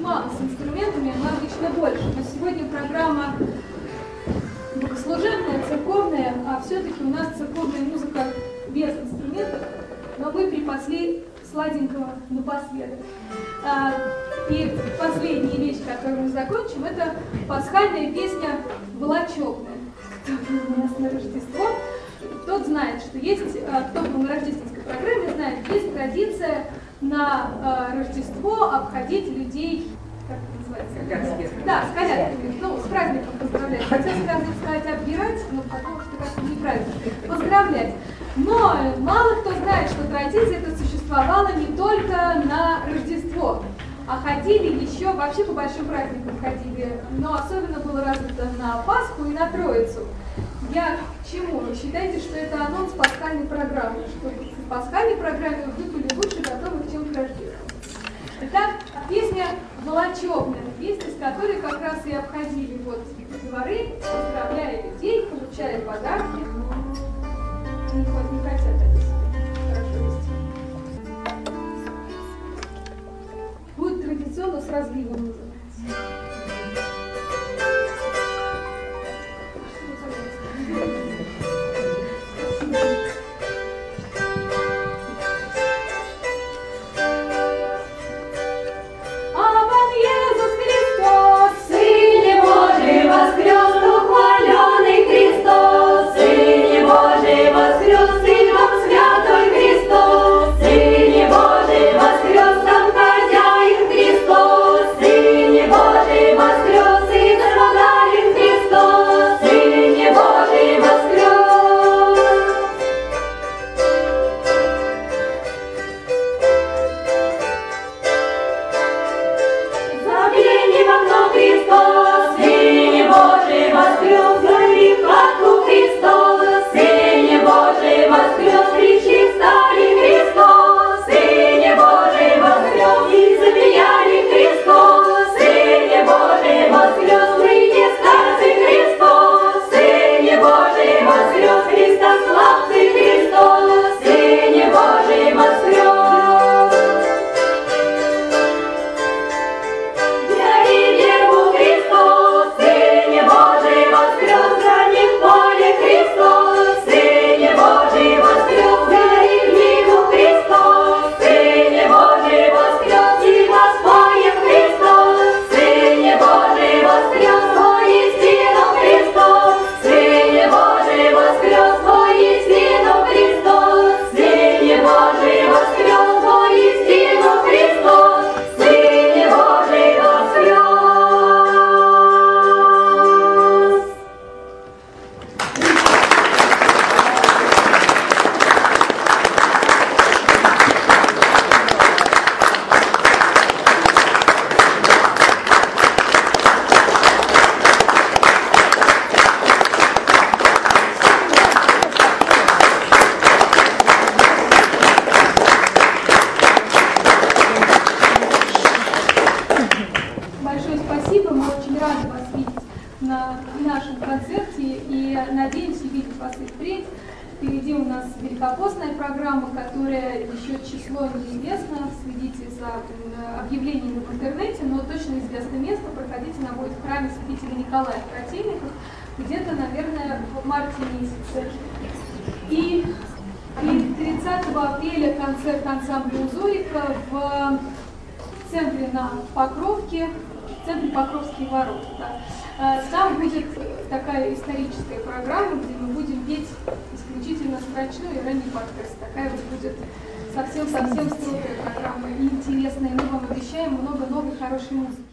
мало с инструментами, мы обычно больше. Но сегодня программа богослужебная, церковная, а все-таки у нас церковная музыка без инструментов, но мы припасли сладенького напоследок. И последняя вещь, которую мы закончим, это пасхальная песня «Волочебная», которая у нас на Рождество. Тот знает, что есть, кто был на рождественской программе, знает, есть традиция на Рождество обходить людей, как это называется? Да, с колядками. Ну, с праздником поздравлять. Хотел сказать оббирать, но потому что как-то неправильно. Поздравлять. Но мало кто знает, что традиция эта существовала не только на Рождество, а ходили еще, вообще по большим праздникам ходили, но особенно было развито на Пасху и на Троицу. Я к чему? Вы считаете, что это анонс пасхальной программы, что в пасхальной программе вы были лучше готовы, чем к Рождеству. Итак, песня «Волочебная», песня, с которой как раз и обходили вот дворы, поздравляя людей, получая подарки. Не хотят они хорошо вести. Будет традиционно с разливом называться. Впереди у нас великопостная программа, которая еще число неизвестно, следите за объявлениями в интернете, но точно известно место, проходите, она будет в храме святителя Николая в Кротильниках, где-то, наверное, в марте месяце. И 30 апреля концерт ансамбля «Узорика» в центре на Покровке, в центре Покровские ворота. Да. Там будет такая историческая программа, где мы будем петь исключительно строчную и ранний подкаст. Такая вот будет совсем-совсем строгая программа и интересная. Мы вам обещаем много новой хорошей музыки.